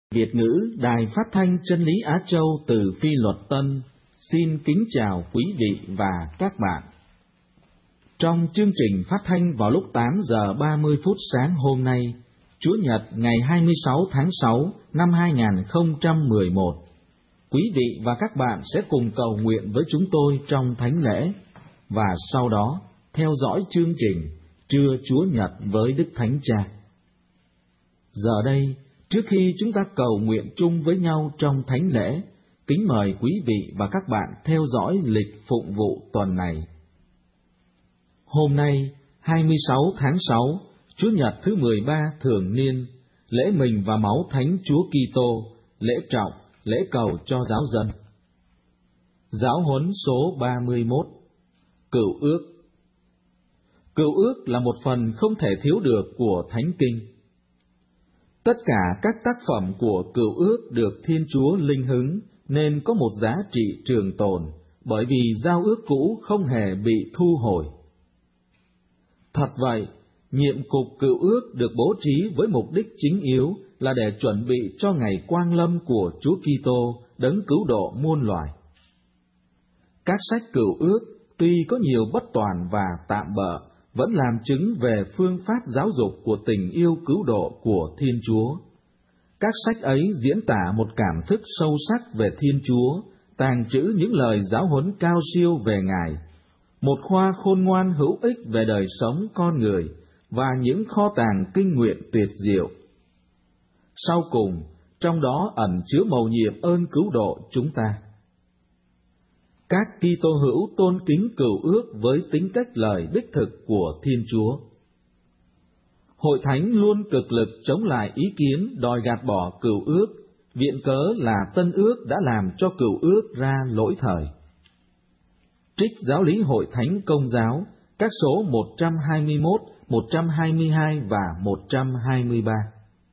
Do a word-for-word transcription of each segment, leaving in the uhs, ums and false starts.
Việt ngữ Đài Phát thanh Chân lý Á Châu từ Phi Luật Tân xin kính chào quý vị và các bạn. Trong chương trình phát thanh vào lúc tám giờ ba mươi phút sáng hôm nay, Chúa Nhật ngày hai mươi sáu tháng sáu năm hai nghìn không trăm mười một, quý vị và các bạn sẽ cùng cầu nguyện với chúng tôi trong thánh lễ và sau đó theo dõi chương trình Trưa Chúa Nhật với Đức Thánh Cha. Giờ đây, trước khi chúng ta cầu nguyện chung với nhau trong thánh lễ, kính mời quý vị và các bạn theo dõi lịch phụng vụ tuần này. Hôm nay, hai mươi sáu tháng sáu, Chúa Nhật thứ mười ba thường niên, lễ mình và máu Thánh Chúa Kitô, lễ trọng, lễ cầu cho giáo dân. Giáo huấn số ba mươi mốt. Cựu ước. Cựu ước là một phần không thể thiếu được của Thánh Kinh. Tất cả các tác phẩm của Cựu ước được Thiên Chúa linh hứng nên có một giá trị trường tồn, bởi vì giao ước cũ không hề bị thu hồi. Thật vậy, nhiệm cục Cựu ước được bố trí với mục đích chính yếu là để chuẩn bị cho ngày quang lâm của Chúa Kitô, đấng cứu độ muôn loài. Các sách Cựu ước tuy có nhiều bất toàn và tạm bợ, vẫn làm chứng về phương pháp giáo dục của tình yêu cứu độ của Thiên Chúa. Các sách ấy diễn tả một cảm thức sâu sắc về Thiên Chúa, tàng trữ những lời giáo huấn cao siêu về Ngài, một khoa khôn ngoan hữu ích về đời sống con người và những kho tàng kinh nguyện tuyệt diệu. Sau cùng, trong đó ẩn chứa mầu nhiệm ơn cứu độ chúng ta. Các Kitô hữu tôn kính Cựu ước với tính cách lời đích thực của Thiên Chúa. Hội Thánh luôn cực lực chống lại ý kiến đòi gạt bỏ Cựu ước, viện cớ là Tân ước đã làm cho Cựu ước ra lỗi thời. Trích Giáo lý Hội Thánh Công giáo, các số một trăm hai mươi mốt, một trăm hai mươi hai và một trăm hai mươi ba.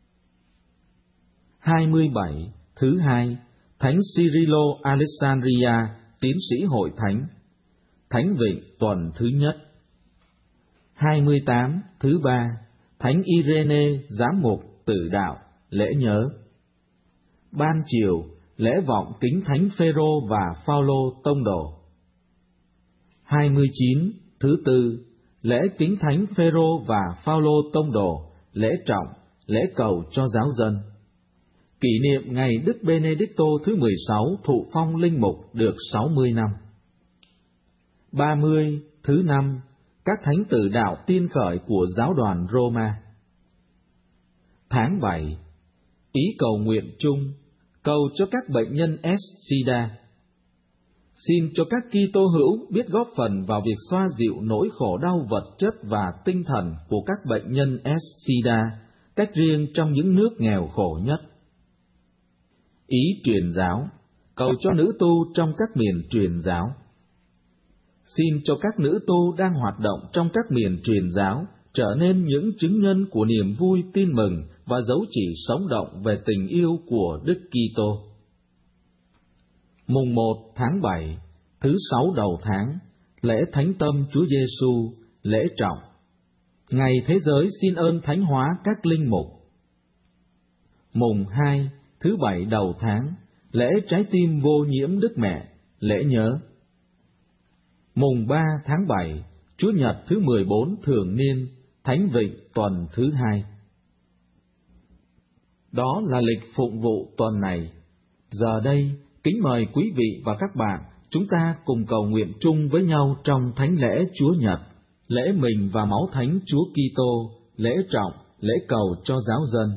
hai mươi bảy. Thứ hai, Thánh Cyrilo Alexandria, tiến sĩ Hội Thánh, Thánh Vịnh tuần thứ nhất. hai mươi tám. Thứ ba, Thánh Irene, giám mục Tử đạo, lễ nhớ. Ban chiều, lễ vọng kính Thánh Phêrô và Phaolô tông đồ. hai mươi chín. Thứ tư, lễ kính Thánh Phêrô và Phaolô tông đồ, lễ trọng, lễ cầu cho giáo dân. Kỷ niệm ngày Đức Benedicto thứ mười sáu thụ phong linh mục được sáu mươi năm. ba mươi. Thứ năm, các thánh tử đạo tiên khởi của giáo đoàn Roma. Tháng bảy, ý cầu nguyện chung, cầu cho các bệnh nhân ét-sida. Xin cho các Kitô hữu biết góp phần vào việc xoa dịu nỗi khổ đau vật chất và tinh thần của các bệnh nhân ét-sida, cách riêng trong những nước nghèo khổ nhất. Ý truyền giáo, cầu cho nữ tu trong các miền truyền giáo. Xin cho các nữ tu đang hoạt động trong các miền truyền giáo trở nên những chứng nhân của niềm vui tin mừng và dấu chỉ sống động về tình yêu của Đức Kitô. Mùng một tháng bảy, thứ sáu đầu tháng, lễ Thánh Tâm Chúa Giêsu, lễ trọng. Ngày thế giới xin ơn thánh hóa các linh mục. Mùng hai, thứ bảy đầu tháng, lễ Trái tim vô nhiễm Đức Mẹ, lễ nhớ. Mùng ba tháng bảy, Chúa Nhật thứ mười bốn thường niên, Thánh Vịnh tuần thứ hai. Đó là lịch phụng vụ tuần này. Giờ đây, kính mời quý vị và các bạn, chúng ta cùng cầu nguyện chung với nhau trong thánh lễ Chúa Nhật, lễ mình và máu Thánh Chúa Kitô, lễ trọng, lễ cầu cho giáo dân.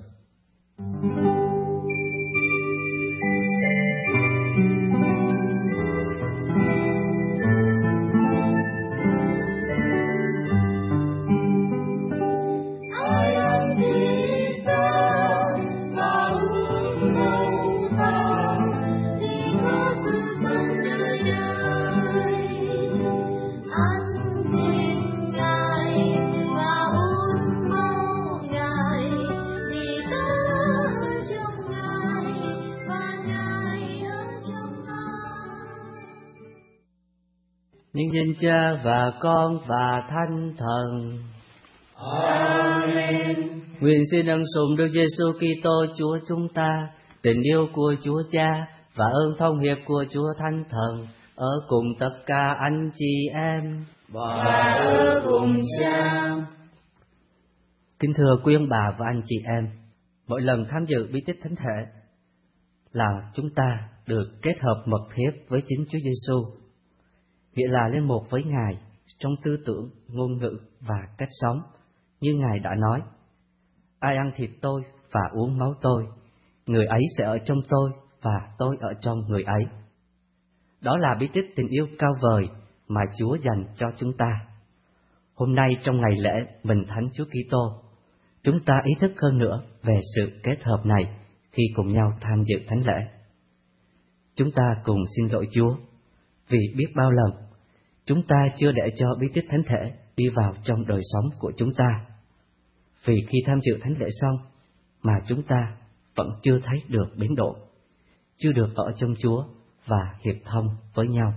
Nhân danh Cha và Con và Thánh Thần. Amen. Nguyện xin ân sủng Đức Giêsu Kitô Chúa chúng ta tình yêu của Chúa Cha và ơn thông hiệp của Chúa Thánh Thần ở cùng tất cả anh chị em và ở cùng Cha. Kính thưa quý ông bà và anh chị em, mỗi lần tham dự bí tích thánh thể là chúng ta được kết hợp mật thiết với chính Chúa Giêsu, nghĩa là lên một với Ngài trong tư tưởng, ngôn ngữ và cách sống. Như Ngài đã nói, ai ăn thịt tôi và uống máu tôi, người ấy sẽ ở trong tôi và tôi ở trong người ấy. Đó là bí tích tình yêu cao vời mà Chúa dành cho chúng ta. Hôm nay trong ngày lễ Mừng Thánh Chúa Kitô, chúng ta ý thức hơn nữa về sự kết hợp này khi cùng nhau tham dự thánh lễ. Chúng ta cùng xin lỗi Chúa vì biết bao lần chúng ta chưa để cho bí tích thánh thể đi vào trong đời sống của chúng ta. Vì khi tham dự thánh lễ xong mà chúng ta vẫn chưa thấy được biến đổi, chưa được ở trong Chúa và hiệp thông với nhau.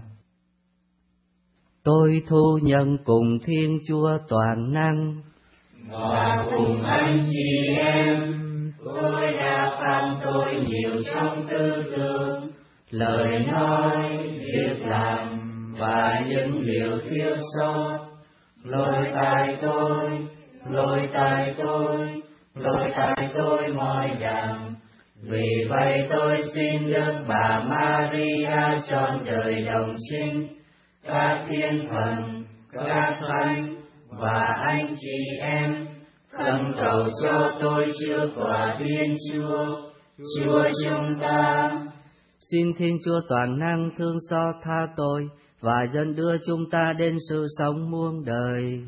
Tôi thu nhận cùng Thiên Chúa toàn năng và cùng anh chị em, tôi đã phạm tội nhiều trong tư tưởng, lời nói, việc làm và những điều thiếu sót. Lỗi tại tôi, lỗi tại tôi, lỗi tại tôi mọi đẳng. Vì vậy tôi xin Đức Bà Maria trọn đời đồng trinh, các thiên thần, các thánh và anh chị em khẩn cầu cho tôi trước quả Thiên Chúa, Chúa chúng ta. Xin Thiên Chúa toàn năng thương xót tha tội và dẫn đưa chúng ta đến sự sống muôn đời.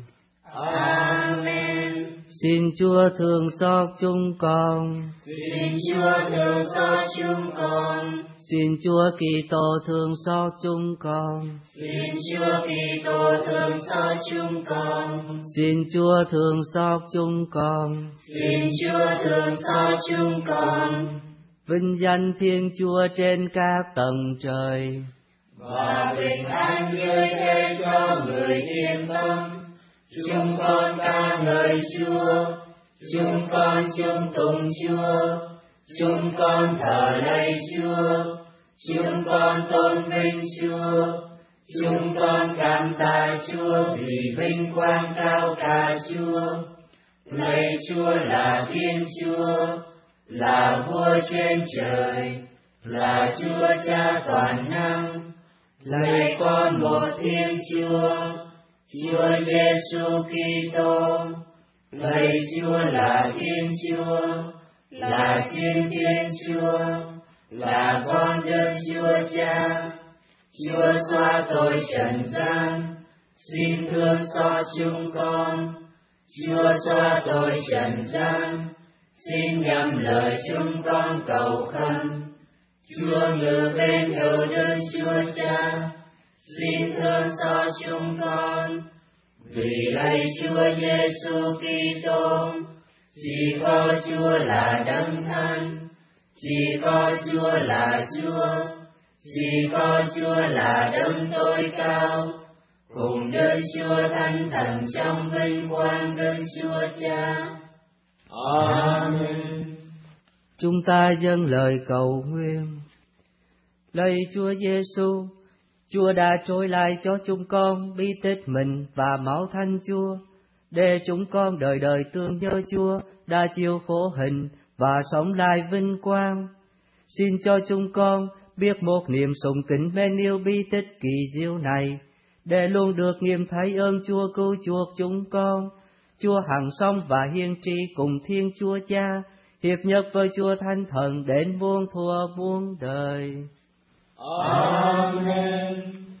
Amen. Xin Chúa thương xót chúng con. Xin Chúa thương xót chúng con. Xin Chúa Kitô thương xót chúng con. Xin Chúa Kitô thương xót chúng con. Xin Chúa thương xót chúng con. Xin Chúa thương xót chúng con. Vinh danh Thiên Chúa trên các tầng trời, và bình an như thế cho người thiên tâm. Chúng con ca ngợi Chúa, chúng con chung tùng Chúa, chúng con thờ lạy Chúa, chúng con tôn vinh Chúa, chúng con cảm tạ Chúa vì vinh quang cao cả Chúa. Lạy Chúa là Thiên Chúa, là Vua trên trời, là Chúa Cha toàn năng. Lạy con một Thiên Chúa, Chúa Giêsu Kitô. Lạy Chúa là Thiên Chúa, là Thiên Thiên Chúa, là con Đức Chúa Cha. Chúa xóa tội trần gian, xin thương xót chúng con. Chúa xóa tội trần gian, xin nhậm lời chúng con cầu khẩn. Chúa ngự bên hữu Đức Chúa Cha, xin thương xót chúng con. Vì lạy Chúa Giêsu Kitô, chỉ có Chúa là Đấng Thánh, chỉ có Chúa là Chúa, chỉ có Chúa là Đấng tối cao, cùng Đức Chúa Thánh Thần trong vinh quang Đức Chúa Cha. Amen. Chúng ta dâng lời cầu nguyện. Lạy Chúa Giêsu, Chúa đã trôi lại cho chúng con bí tích mình và máu Thánh Chúa, để chúng con đời đời tương nhớ Chúa đã chịu khổ hình và sống lại vinh quang. Xin cho chúng con biết một niềm sùng kính mến yêu bí tích kỳ diệu này, để luôn được nghiệm thấy ơn Chúa cứu chuộc chúng con. Chúa hằng sống và hiên tri cùng Thiên Chúa Cha, hiệp nhất với Chúa Thánh Thần đến muôn thuở muôn đời. Amen.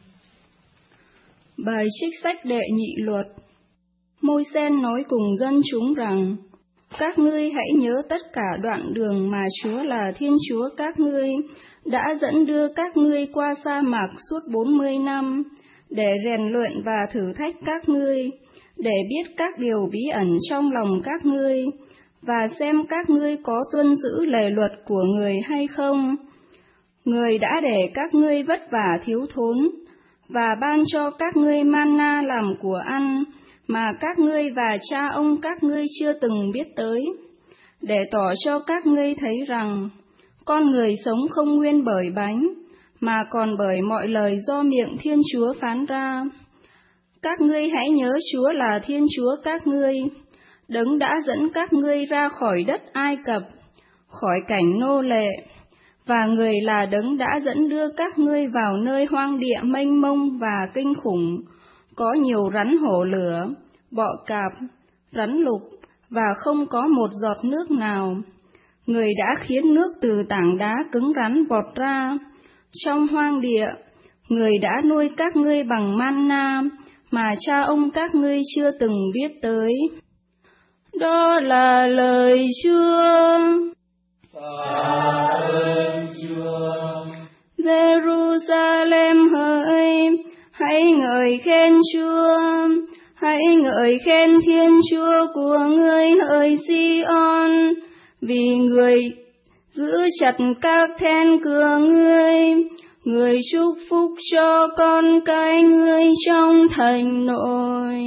Bài trích sách đệ nhị luật. Môi-se nói cùng dân chúng rằng: các ngươi hãy nhớ tất cả đoạn đường mà Chúa là Thiên Chúa các ngươi đã dẫn đưa các ngươi qua sa mạc suốt bốn mươi năm, để rèn luyện và thử thách các ngươi, để biết các điều bí ẩn trong lòng các ngươi, và xem các ngươi có tuân giữ lề luật của người hay không. Người đã để các ngươi vất vả thiếu thốn, và ban cho các ngươi manna làm của ăn, mà các ngươi và cha ông các ngươi chưa từng biết tới, để tỏ cho các ngươi thấy rằng con người sống không nguyên bởi bánh, mà còn bởi mọi lời do miệng Thiên Chúa phán ra. Các ngươi hãy nhớ Chúa là Thiên Chúa các ngươi, Đấng đã dẫn các ngươi ra khỏi đất Ai Cập, khỏi cảnh nô lệ, và Người là Đấng đã dẫn đưa các ngươi vào nơi hoang địa mênh mông và kinh khủng, có nhiều rắn hổ lửa, bọ cạp, rắn lục, và không có một giọt nước nào. Người đã khiến nước từ tảng đá cứng rắn vọt ra. Trong hoang địa, Người đã nuôi các ngươi bằng manna, mà cha ông các ngươi chưa từng biết tới. Đó là lời Chúa. Tạ ơn Chúa. Jerusalem hỡi, hãy ngợi khen Chúa, hãy ngợi khen Thiên Chúa của ngươi hỡi Sion, vì Người giữ chặt các then cửa ngươi, Người chúc phúc cho con cái ngươi trong thành nội.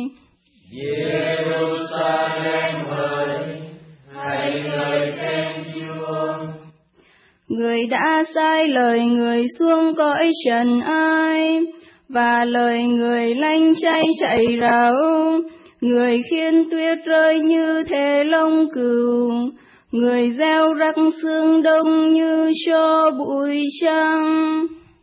Jerusalem hỡi, hãy ngợi khen Chúa. Người đã sai lời Người xuống cõi trần ai, và lời Người lanh chay chạy ráo. Người khiến tuyết rơi như thể lông cừu, Người gieo rắc sương đông như cho bụi trăng.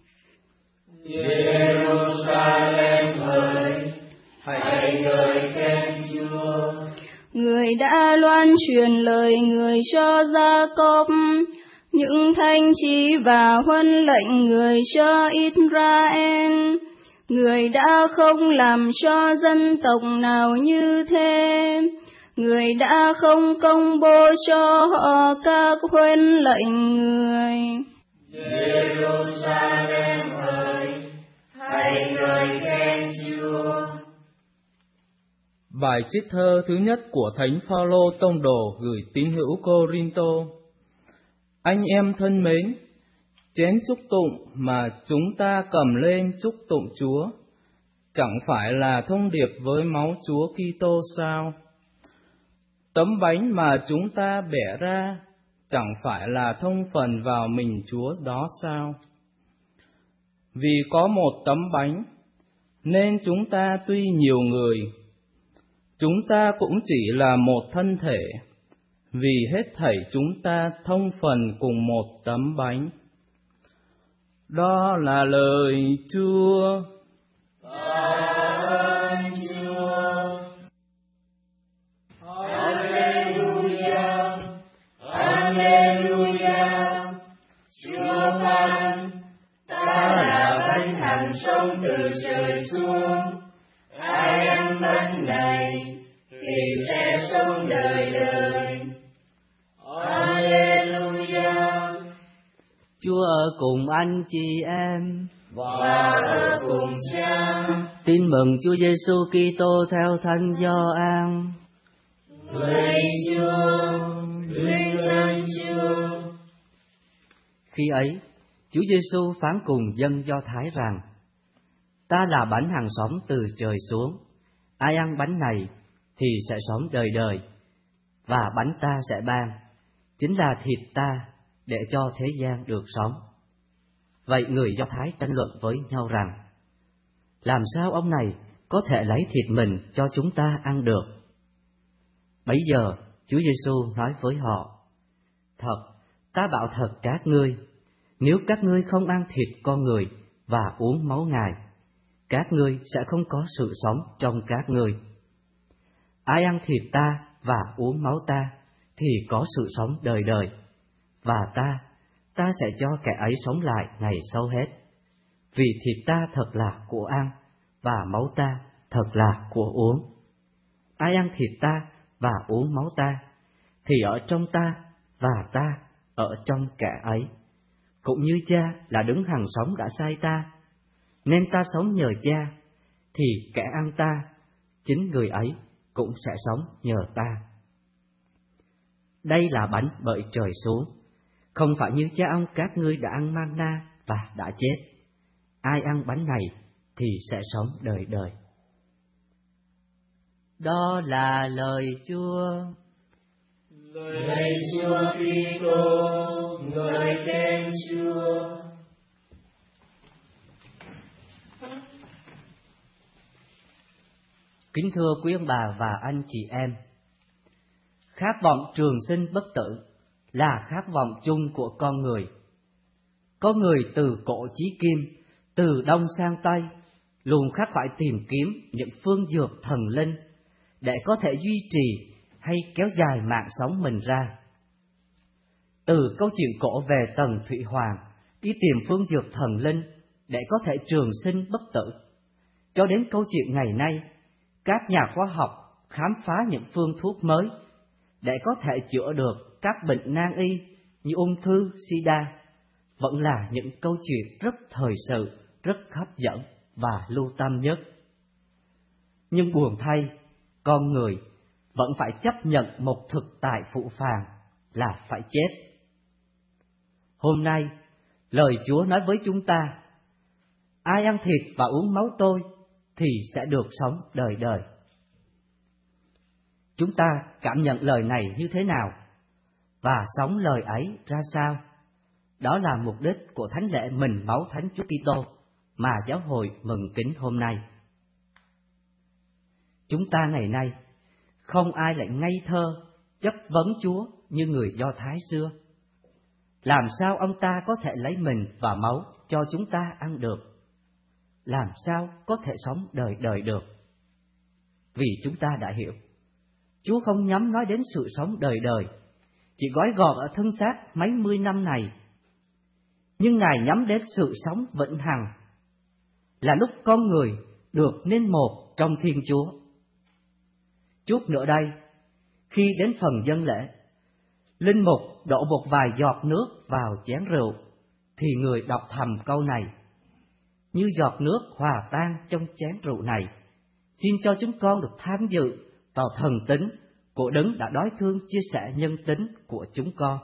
Jerusalem hỡi, hãy ngợi khen Chúa. Người đã loan truyền lời Người cho Gia-cốp, những thanh chí và huân lệnh Người cho Israel. Người đã không làm cho dân tộc nào như thế, Người đã không công bố cho họ các huân lệnh Người. Jerusalem hỡi, hãy ngợi khen Chúa. Bài trích thơ thứ nhất của Thánh Phaolô tông đồ gửi tín hữu Cô-rin-tô. Anh em thân mến, chén chúc tụng mà chúng ta cầm lên chúc tụng Chúa, chẳng phải là thông điệp với máu Chúa Kitô sao? Tấm bánh mà chúng ta bẻ ra, chẳng phải là thông phần vào mình Chúa đó sao? Vì có một tấm bánh, nên chúng ta tuy nhiều người, chúng ta cũng chỉ là một thân thể, vì hết thảy chúng ta thông phần cùng một tấm bánh. Đó là lời Chúa. Tạ ơn Chúa. Alleluia, Alleluia. Chúa phán, ta là bánh hằng sống từ trời xuống. Ai ăn bánh này thì sẽ sống đời đời. Alleluia. Chúa ở cùng anh chị em và ở cùng Cha. Tin mừng Chúa Giêsu Kitô theo Thánh Gioan. Lạy Chúa, vinh danh Chúa. Khi ấy, Chúa Giêsu phán cùng dân Do Thái rằng: Ta là bánh hằng sống từ trời xuống. Ai ăn bánh này thì sẽ sống đời đời, và bánh ta sẽ ban chính là thịt ta, để cho thế gian được sống. Vậy người Do Thái tranh luận với nhau rằng: Làm sao ông này có thể lấy thịt mình cho chúng ta ăn được? Bấy giờ Chúa Giêsu nói với họ: Thật, ta bảo thật các ngươi, nếu các ngươi không ăn thịt con người và uống máu Ngài, các ngươi sẽ không có sự sống trong các ngươi. Ai ăn thịt ta và uống máu ta thì có sự sống đời đời, và ta, ta sẽ cho kẻ ấy sống lại ngày sau hết. Vì thịt ta thật là của ăn, và máu ta thật là của uống. Ai ăn thịt ta và uống máu ta, thì ở trong ta, và ta ở trong kẻ ấy. Cũng như Cha là đứng hằng sống đã sai ta, nên ta sống nhờ Cha, thì kẻ ăn ta, chính người ấy cũng sẽ sống nhờ ta. Đây là bánh bởi trời xuống, không phải như cha ông các ngươi đã ăn manna và đã chết. Ai ăn bánh này thì sẽ sống đời đời. Đó là lời Chúa. Lạy Chúa Kitô, ngợi khen Chúa. Kính thưa quý ông bà và anh chị em, khát vọng trường sinh bất tử là khát vọng chung của con người. Con người từ cổ chí kim, từ đông sang tây, luôn khát phải tìm kiếm những phương dược thần linh để có thể duy trì hay kéo dài mạng sống mình ra. Từ câu chuyện cổ về Tần Thủy Hoàng đi tìm phương dược thần linh để có thể trường sinh bất tử, cho đến câu chuyện ngày nay, các nhà khoa học khám phá những phương thuốc mới để có thể chữa được các bệnh nan y như ung thư, sida, vẫn là những câu chuyện rất thời sự, rất hấp dẫn và lưu tâm nhất. Nhưng buồn thay, con người vẫn phải chấp nhận một thực tại phụ phàng là phải chết. Hôm nay, lời Chúa nói với chúng ta, ai ăn thịt và uống máu tôi thì sẽ được sống đời đời. Chúng ta cảm nhận lời này như thế nào và sống lời ấy ra sao? Đó là mục đích của thánh lễ mình máu Thánh Chúa Kitô mà giáo hội mừng kính hôm nay. Chúng ta ngày nay không ai lại ngây thơ chất vấn Chúa như người Do Thái xưa. Làm sao ông ta có thể lấy mình và máu cho chúng ta ăn được? Làm sao có thể sống đời đời được? Vì chúng ta đã hiểu, Chúa không nhắm nói đến sự sống đời đời, chỉ gói gọn ở thân xác mấy mươi năm này. Nhưng Ngài nhắm đến sự sống vĩnh hằng, là lúc con người được nên một trong Thiên Chúa. Chút nữa đây, khi đến phần dâng lễ, linh mục đổ một vài giọt nước vào chén rượu, thì người đọc thầm câu này: như giọt nước hòa tan trong chén rượu này, xin cho chúng con được tham dự vào thần tính của Đấng đã đói thương chia sẻ nhân tính của chúng con.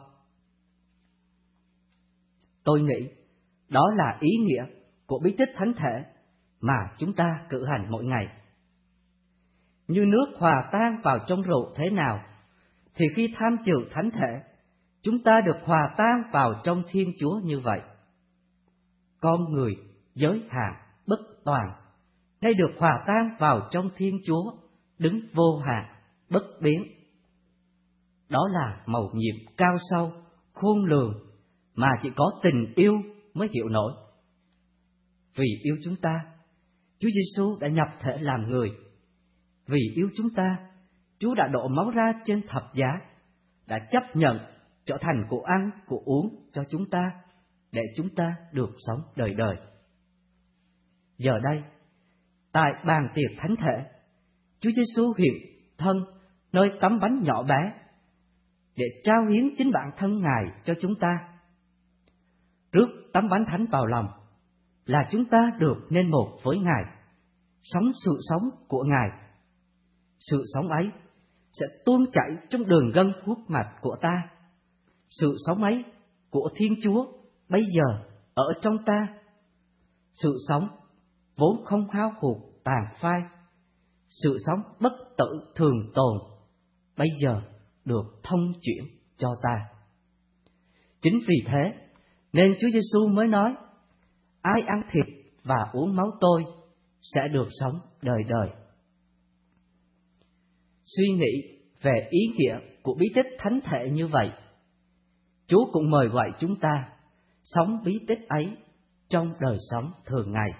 Tôi nghĩ đó là ý nghĩa của bí tích thánh thể mà chúng ta cử hành mỗi ngày. Như nước hòa tan vào trong rượu thế nào, thì khi tham dự thánh thể, chúng ta được hòa tan vào trong Thiên Chúa như vậy. Con người giới hạn bất toàn, nay được hòa tan vào trong Thiên Chúa, đứng vô hạn, bất biến. Đó là mầu nhiệm cao sâu, khôn lường, mà chỉ có tình yêu mới hiểu nổi. Vì yêu chúng ta, Chúa Giêsu đã nhập thể làm người. Vì yêu chúng ta, Chúa đã đổ máu ra trên thập giá, đã chấp nhận trở thành của ăn, của uống cho chúng ta, để chúng ta được sống đời đời. Giờ đây, tại bàn tiệc thánh thể, Chúa Giêsu hiện thân nơi tấm bánh nhỏ bé để trao hiến chính bản thân Ngài cho chúng ta. Trước tấm bánh thánh vào lòng là chúng ta được nên một với Ngài, sống sự sống của Ngài. Sự sống ấy sẽ tuôn chảy trong đường gân huyết mạch của ta. Sự sống ấy của Thiên Chúa bây giờ ở trong ta. Sự sống vốn không hao hụt tàn phai, sự sống bất tử thường tồn, bây giờ được thông chuyển cho ta. Chính vì thế nên Chúa Giêsu mới nói: ai ăn thịt và uống máu tôi sẽ được sống đời đời. Suy nghĩ về ý nghĩa của bí tích thánh thể như vậy, Chúa cũng mời gọi chúng ta sống bí tích ấy trong đời sống thường ngày.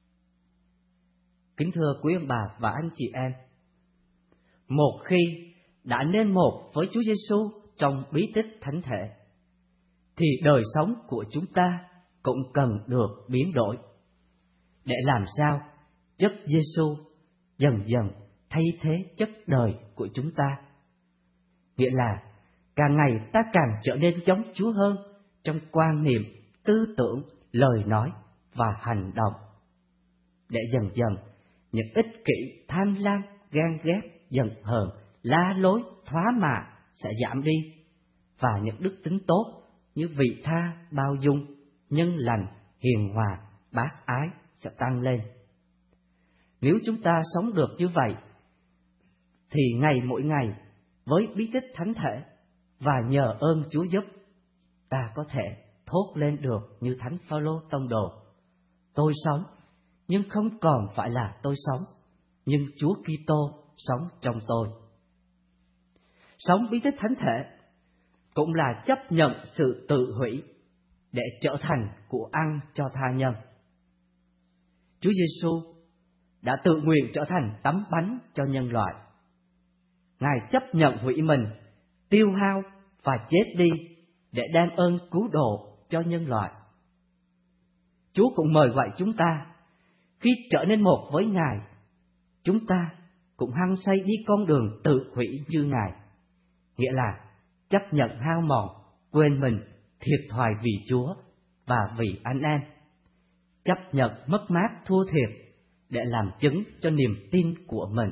Kính thưa quý ông bà và anh chị em, một khi đã nên một với Chúa Giêsu trong bí tích thánh thể, thì đời sống của chúng ta cũng cần được biến đổi, để làm sao chất Giêsu dần dần thay thế chất đời của chúng ta. Nghĩa là càng ngày ta càng trở nên giống Chúa hơn trong quan niệm, tư tưởng, lời nói và hành động, để dần dần những ích kỷ, tham lam, ghen ghét, giận hờn, la lối, thoá mạ sẽ giảm đi, và những đức tính tốt như vị tha, bao dung, nhân lành, hiền hòa, bác ái sẽ tăng lên. Nếu chúng ta sống được như vậy, thì ngày mỗi ngày với bí tích thánh thể, và nhờ ơn Chúa giúp, ta có thể thốt lên được như Thánh Phaolô tông đồ: tôi sống, nhưng không còn phải là tôi sống, nhưng Chúa Kitô sống trong tôi. Sống bí tích thánh thể cũng là chấp nhận sự tự hủy để trở thành của ăn cho tha nhân. Chúa Giêsu đã tự nguyện trở thành tấm bánh cho nhân loại. Ngài chấp nhận hủy mình, tiêu hao và chết đi để đem ơn cứu độ cho nhân loại. Chúa cũng mời gọi chúng ta, khi trở nên một với Ngài, chúng ta cũng hăng say đi con đường tự hủy như Ngài, nghĩa là chấp nhận hao mòn, quên mình, thiệt thòi vì Chúa và vì anh em, chấp nhận mất mát thua thiệt để làm chứng cho niềm tin của mình.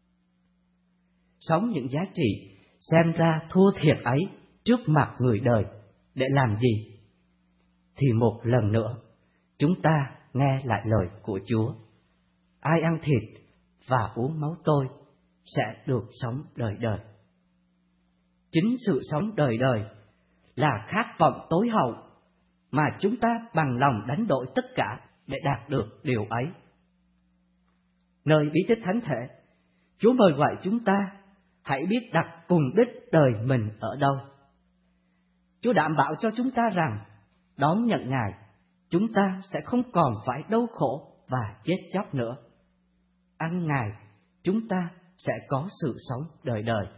Sống những giá trị xem ra thua thiệt ấy trước mặt người đời để làm gì? Thì một lần nữa, chúng ta nghe lại lời của Chúa: ai ăn thịt và uống máu tôi sẽ được sống đời đời. Chính sự sống đời đời là khát vọng tối hậu mà chúng ta bằng lòng đánh đổi tất cả để đạt được điều ấy. Nơi bí tích thánh thể, Chúa mời gọi chúng ta hãy biết đặt cùng đích đời mình ở đâu. Chúa đảm bảo cho chúng ta rằng đón nhận Ngài, chúng ta sẽ không còn phải đau khổ và chết chóc nữa. Ăn Ngài, chúng ta sẽ có sự sống đời đời.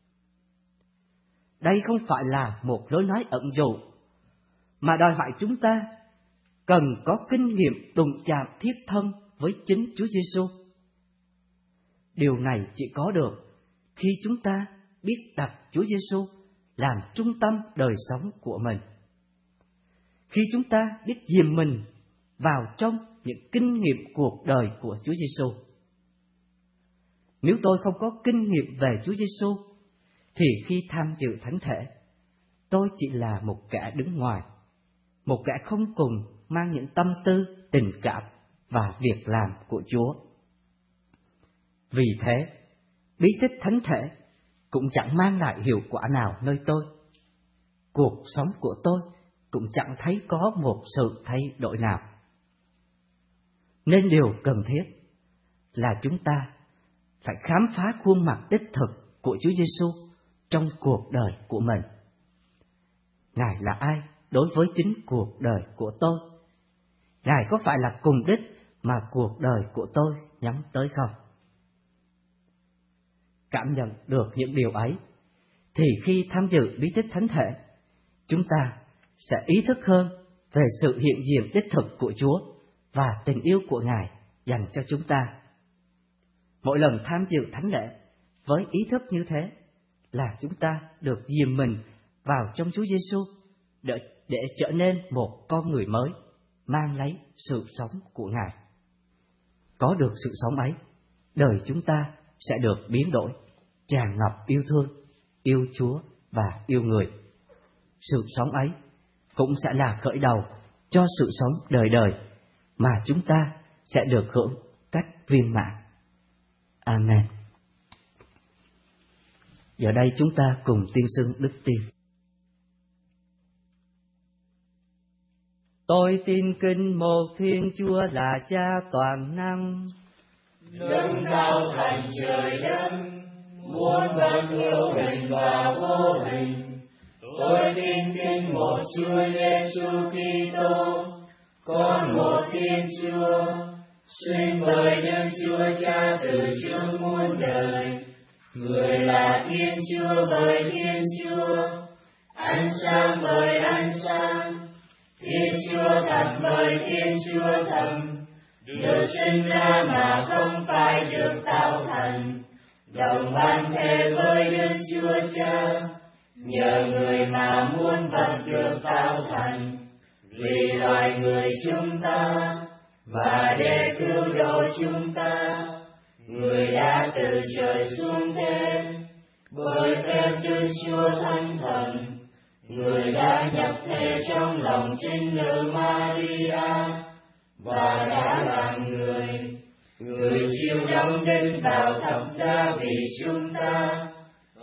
Đây không phải là một lối nói ẩn dụ, mà đòi hỏi chúng ta cần có kinh nghiệm đụng chạm thiết thân với chính Chúa Giêsu. Điều này chỉ có được khi chúng ta biết đặt Chúa Giêsu làm trung tâm đời sống của mình. Khi chúng ta biết dìm mình vào trong những kinh nghiệm cuộc đời của Chúa Giêsu. Nếu tôi không có kinh nghiệm về Chúa Giêsu, thì khi tham dự thánh thể, tôi chỉ là một kẻ đứng ngoài, một kẻ không cùng mang những tâm tư, tình cảm và việc làm của Chúa. Vì thế, bí tích thánh thể cũng chẳng mang lại hiệu quả nào nơi tôi. Cuộc sống của tôi cũng chẳng thấy có một sự thay đổi nào. Nên điều cần thiết là chúng ta phải khám phá khuôn mặt đích thực của Chúa Giêsu trong cuộc đời của mình. Ngài là ai đối với chính cuộc đời của tôi? Ngài có phải là cùng đích mà cuộc đời của tôi nhắm tới không? Cảm nhận được những điều ấy, thì khi tham dự bí tích thánh thể, chúng ta sẽ ý thức hơn về sự hiện diện đích thực của Chúa và tình yêu của Ngài dành cho chúng ta. Mỗi lần tham dự thánh lễ với ý thức như thế là chúng ta được dìm mình vào trong Chúa Giêsu để, để trở nên một con người mới, mang lấy sự sống của Ngài. Có được sự sống ấy, đời chúng ta sẽ được biến đổi, tràn ngập yêu thương, yêu Chúa và yêu người. Sự sống ấy cũng sẽ là khởi đầu cho sự sống đời đời mà chúng ta sẽ được hưởng cách viên mãn. Amen. Giờ đây chúng ta cùng tuyên xưng đức tin. Tôi tin kinh một Thiên Chúa là Cha toàn năng, nâng cao thành trời đất, muôn vật hữu hình và vô hình. Tôi tin kinh một Chúa Giêsu Kitô, con một Thiên Chúa, sinh bởi Đức Chúa Cha từ trước muôn đời. Người là Thiên Chúa bởi Thiên Chúa, ánh sáng bởi ánh sáng, Thiên Chúa thật bởi Thiên Chúa thật, được sinh ra mà không phải được tạo thành, đồng ban thể với Đức Chúa Cha, nhờ người mà muôn vật được tạo thành, vì loài người chúng ta và để cứu độ chúng ta, người đã từ trời xuống thế, bởi phép Đức Chúa Thánh Thần, người đã nhập thể trong lòng trinh nữ Maria và đã làm người, người chịu đóng đinh vào thập giá vì chúng ta,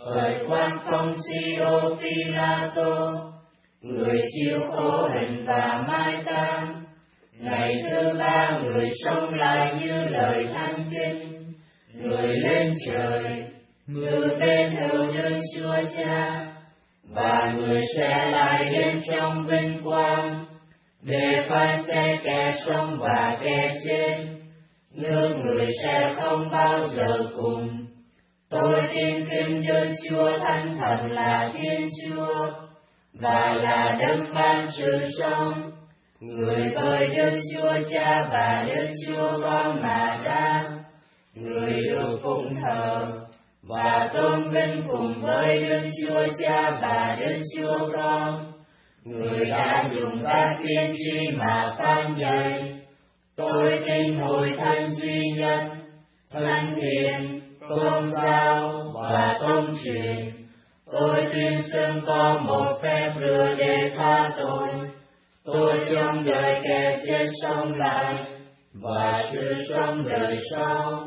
Thời quan Poncio Pilato, người chịu khổ hình và mai táng, ngày thứ ba người sống lại như lời thánh kinh, người lên trời, ngự bên hữu Đức Chúa Cha, và người sẽ lại đến trong vinh quang, để phán xét kẻ sống và kẻ chết. Nước người sẽ không bao giờ cùng. Tôi tin kính Đức Chúa Thánh Thần là Thiên Chúa, và là Đấng ban sự sống, người với Đức Chúa Cha và Đức Chúa Con mà ra, người được phụng thờ và tôn vinh cùng với Đức Chúa Cha và Đức Chúa Con, người đã dùng các tiên tri mà phán dạy. Tôi tin Hội Thánh duy nhất, Thánh Thiện, Tôn giáo và Tôn truyền. Tôi tin xưng có một phép rửa để tha tội. Tôi trong đời kẻ chết sống lại và sự sống đời sau.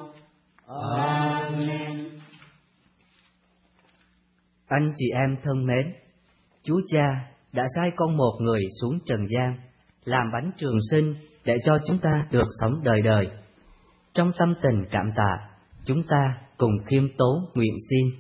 Amen. Anh chị em thân mến, Chúa Cha đã sai con một người xuống trần gian làm bánh trường sinh để cho chúng ta được sống đời đời. Trong tâm tình cảm tạ, chúng ta cùng khiêm tốn nguyện xin.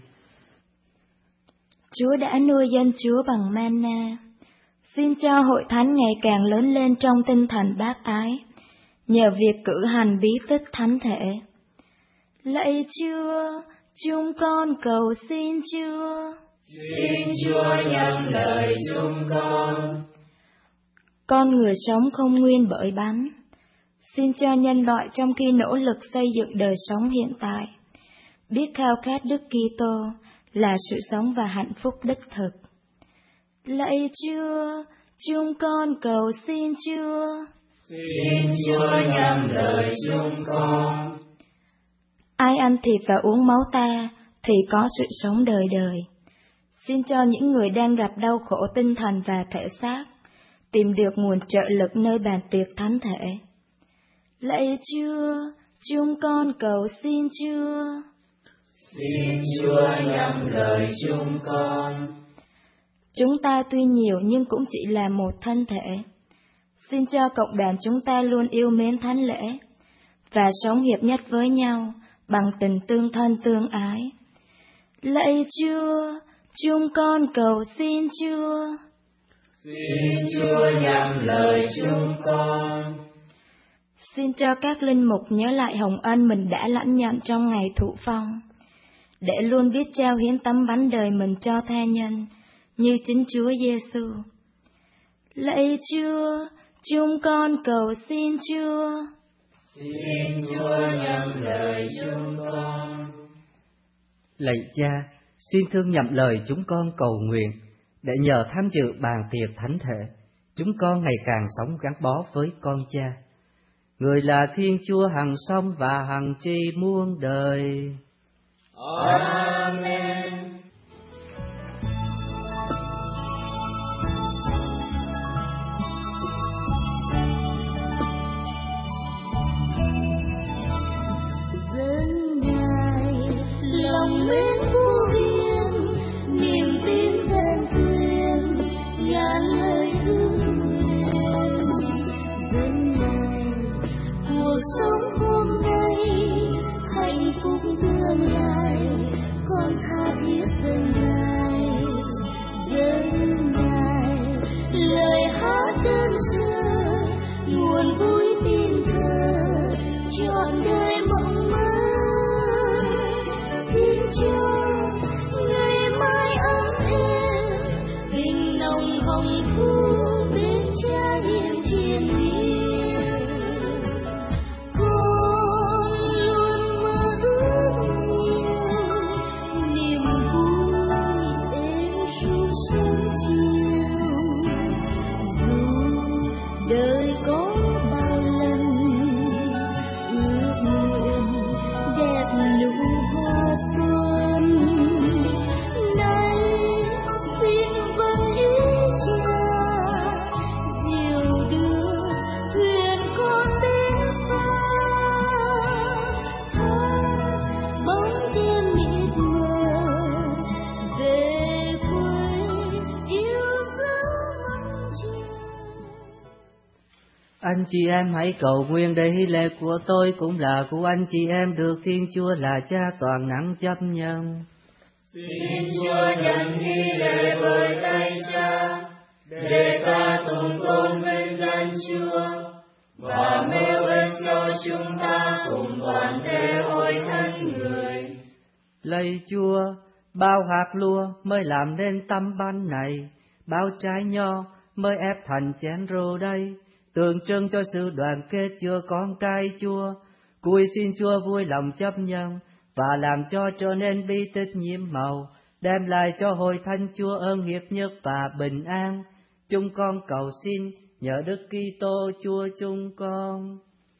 Chúa đã nuôi dân Chúa bằng manna. Xin cho hội thánh ngày càng lớn lên trong tinh thần bác ái, nhờ việc cử hành bí tích thánh thể. Lạy Chúa, chúng con cầu xin Chúa. Xin Chúa nhắm lời chúng con. Con người sống không nguyên bởi bánh. Xin cho nhân loại trong khi nỗ lực xây dựng đời sống hiện tại, biết khao khát Đức Kitô là sự sống và hạnh phúc đích thực. Lạy Chúa, chúng con cầu xin Chúa. Xin Chúa nhắm lời chúng con. Ai ăn thịt và uống máu ta thì có sự sống đời đời. Xin cho những người đang gặp đau khổ tinh thần và thể xác tìm được nguồn trợ lực nơi bàn tiệc thánh thể. Lạy Chúa, chúng con cầu xin Chúa. Xin Chúa nhắm lời chúng con. Chúng ta tuy nhiều nhưng cũng chỉ là một thân thể. Xin cho cộng đoàn chúng ta luôn yêu mến thánh lễ và sống hiệp nhất với nhau bằng tình tương thân tương ái. Lạy Chúa, chúng con cầu xin Chúa. Xin Chúa nhắm lời chúng con. Xin cho các linh mục nhớ lại hồng ân mình đã lãnh nhận trong ngày thụ phong, để luôn biết trao hiến tấm bánh đời mình cho tha nhân, như chính Chúa Giêsu. Lạy Chúa, chúng con cầu xin Chúa. Xin Chúa nhắm lời chúng con. Lạy Cha, xin thương nhậm lời chúng con cầu nguyện, để nhờ tham dự bàn tiệc thánh thể, chúng con ngày càng sống gắn bó với con Cha. Người là Thiên Chúa hằng sống và hằng tri muôn đời. Amen. Dân Ngài lòng mến vô biên, niềm tin thân thuyền, ngàn lời ước nguyện. Dân Ngài cuộc sống hôm nay, hạnh phúc tương lai, con thác Anh chị em hãy cầu nguyện để hy lễ của tôi cũng là của anh chị em được Thiên Chúa là Cha toàn năng chấp nhận. Xin Chúa nhận hy lễ bởi tay Cha, để ta tùng tôn vinh danh Chúa, và mưu ích cho chúng ta cùng toàn thể hội thánh người. Lạy Chúa, bao hạt lúa mới làm nên tấm bánh này, bao trái nho mới ép thành chén rượu đây, tượng trưng cho sự đoàn kết giữa con cái Chúa. Cúi xin Chúa vui lòng chấp nhận và làm cho trở nên bi tích nhiễm màu, đem lại cho hội thánh Chúa ơn hiệp nhất và bình an. Chúng con cầu xin nhờ Đức Kitô Chúa chúng con.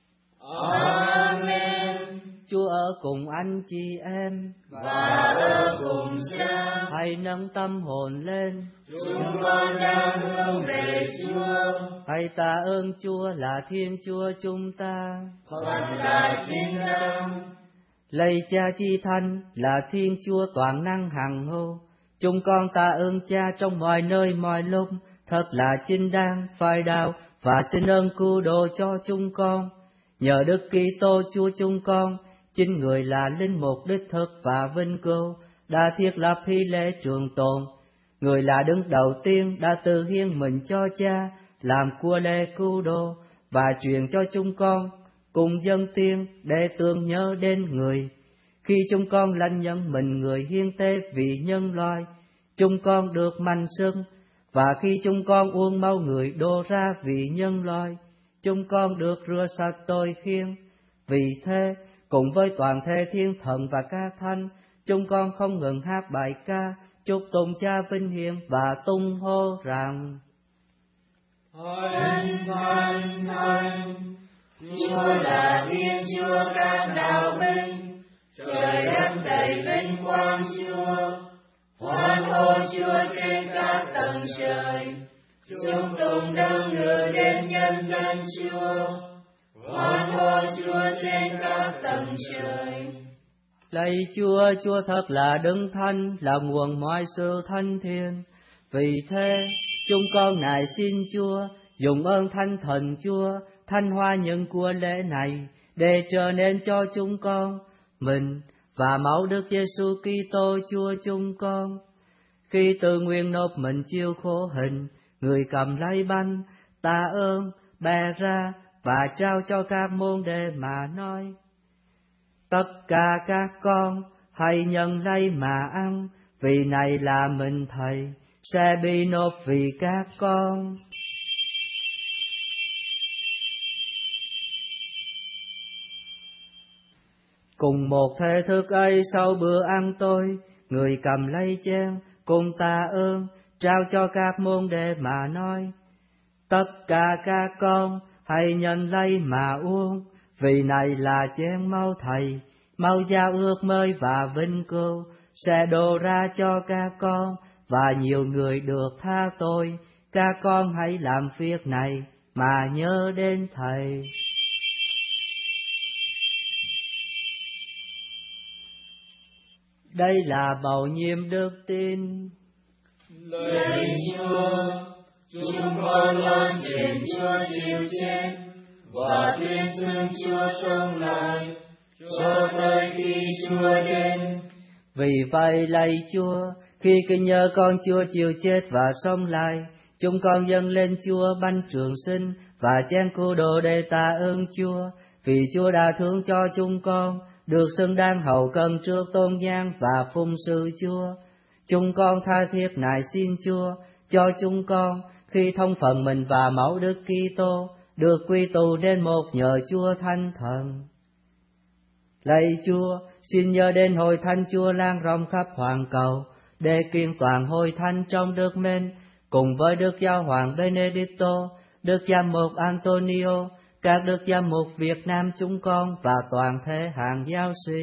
Amen. Chúa ở cùng anh chị em và ở cùng Cha. Hãy nâng tâm hồn lên, chúng con đang hướng về Chúa. Hãy tạ ơn Chúa là Thiên Chúa chúng ta, Phật là chính đáng. Lạy Cha Chi Thánh là Thiên Chúa toàn năng hằng hữu, chúng con tạ ơn Cha trong mọi nơi mọi lúc, thật là chính đáng, phải đạo và xin ơn cứu độ cho chúng con. Nhờ Đức Kitô Chúa chúng con, chính người là linh mục đích thực và vinh cưu, đã thiết lập hy lễ trường tồn. Người là đứng đầu tiên đã tự hiến mình cho Cha, làm của lễ cứu độ và truyền cho chúng con cùng dân tiên để tưởng nhớ đến người. Khi chúng con lãnh nhận mình người hiến tế vì nhân loại, chúng con được mạnh sức, và khi chúng con uống máu người đổ ra vì nhân loại, chúng con được rửa sạch tội khiên. Vì thế, cùng với toàn thể thiên thần và các thánh, chúng con không ngừng hát bài ca chúc tụng Cha vinh hiển và tung hô rằng: Thánh, Thánh, Thánh, Chúa là Thiên Chúa các đạo binh, trời đất đầy vinh quang Chúa. Hoan hô Chúa trên các tầng trời, chúng tùng đông ngự đến nhân dân Chúa. Hoan hô Chúa trên các tầng trời. Lạy Chúa, Chúa thật là đấng thánh, là nguồn mọi sự thanh thiên. Vì thế, chúng con nài xin Chúa dùng ơn Thánh Thần Chúa thanh hoa những của lễ này, để trở nên cho chúng con mình và máu Đức Giêsu Kitô Chúa chúng con. Khi tự nguyện nộp mình chịu khổ hình, người cầm lấy bánh, tạ ơn, bẻ ra và trao cho các môn đệ mà nói: Tất cả các con hãy nhận lấy mà ăn, vì này là mình Thầy sẽ bị nộp vì các con. Cùng một thể thức ấy, sau bữa ăn tối, người cầm lấy chén cùng tạ ơn, trao cho các môn đệ mà nói: Tất cả các con hãy nhận lấy mà uống, vì này là chén máu Thầy, máu giao ước mới và vinh cưu, sẽ đổ ra cho các con và nhiều người được tha tội. Các con hãy làm việc này mà nhớ đến Thầy. Đây là bầu nhiệm đức tin. Lạy Chúa, chúng con loan truyền Chúa chịu chết và tuyên xưng Chúa sống lại cho tới khi Chúa đến. Vì vậy lạy Chúa, khi kinh nhớ con Chúa chịu chết và sống lại, chúng con dâng lên Chúa bánh trường sinh và chén cứu độ để tạ ơn Chúa, vì Chúa đã thương cho chúng con được xứng đáng hầu cân trước tôn nhang và phụng sự Chúa. Chúng con tha thiết nài xin Chúa cho chúng con, khi thông phần mình và máu Đức Kitô, được quy tụ đến một nhờ Chúa Thánh Thần. Lạy Chúa, xin nhớ đến hội thánh Chúa lan rộng khắp hoàn cầu, để kiên toàn hội thánh trong Đức Mến, cùng với Đức Giáo hoàng Benedicto, Đức Giám mục Antonio, các Đức Giám mục Việt Nam chúng con và toàn thể hàng giáo sĩ.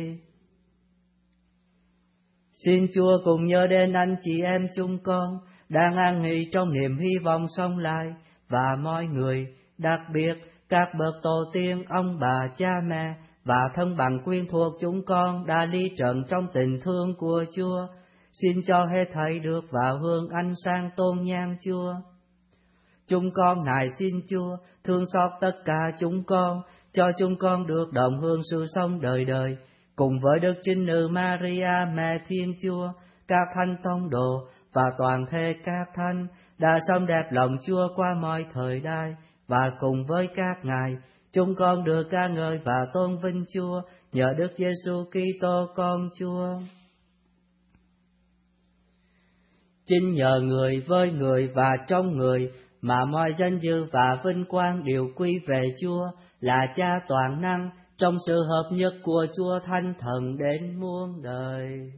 Xin Chúa cùng nhớ đến anh chị em chúng con đang an nghỉ trong niềm hy vọng sống lại, và mọi người, đặc biệt các bậc tổ tiên, ông bà, cha mẹ và thân bằng quyến thuộc chúng con đã ly trần trong tình thương của Chúa. Xin cho hết thảy được vào hương ánh sáng tôn nhang Chúa. Chúng con nài xin Chúa thương xót tất cả chúng con, cho chúng con được đồng hương sự sống đời đời, cùng với Đức Trinh Nữ Maria Mẹ Thiên Chúa, các thánh tông đồ và toàn thể các thánh đã sống đẹp lòng Chúa qua mọi thời đại, và cùng với các ngài chúng con được ca ngợi và tôn vinh Chúa nhờ Đức Giêsu Kitô con Chúa. Chính nhờ người, với người và trong người mà mọi danh dự và vinh quang đều quy về Chúa, là Cha toàn năng, trong sự hợp nhất của Chúa Thánh Thần đến muôn đời.